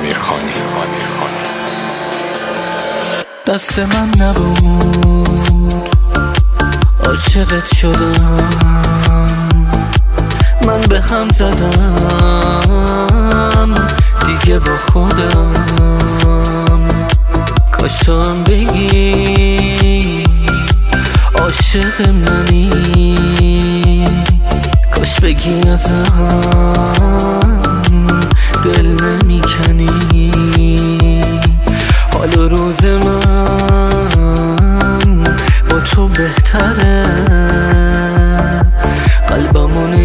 امیرخانی. دست من نبود عاشقت شدم، من به هم زدم دیگه با خودم. کاش تو هم بگی عاشق منی، کاش بگی ازم دل نمیکنی. حال و روز من با تو بهتره، قلبم و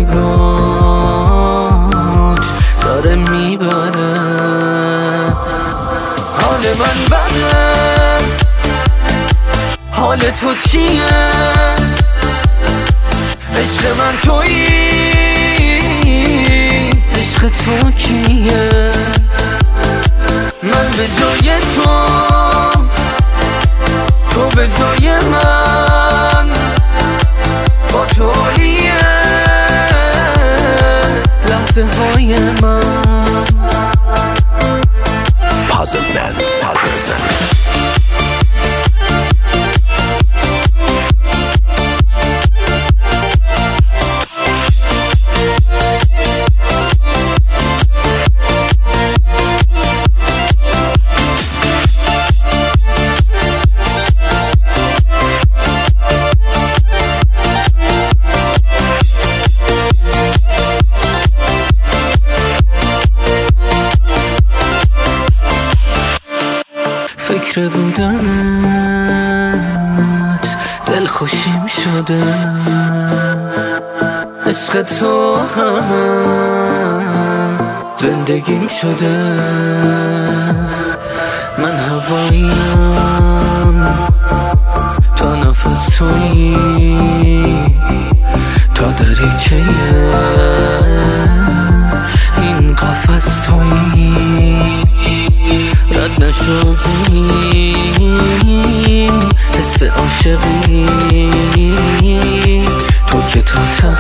نگات داره میبره. حال من بده، حال تو چیه؟ عشق من تویی، عشق تو کیه؟ من به جای تو به جای من با تویه لحظه های من. Puzzle Man present. فکر بودنت دل خوشیم شده، عشق تو هم زندگیم شده. من هواییم تا نفس تویی، تا دریچه این قفس تویی. رد نشدین حس عاشقی، تو که تا ته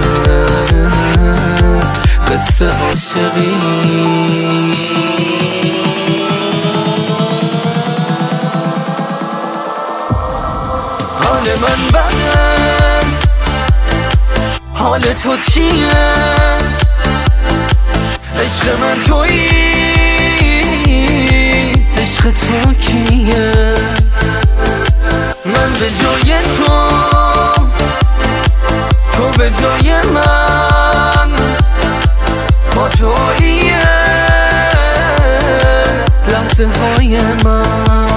قصه عاشقی. حال من بده، حال تو چیه؟ عشق من تویی، عشق تو کیه؟ من به جای تو به جای من با تویه لحظه های من.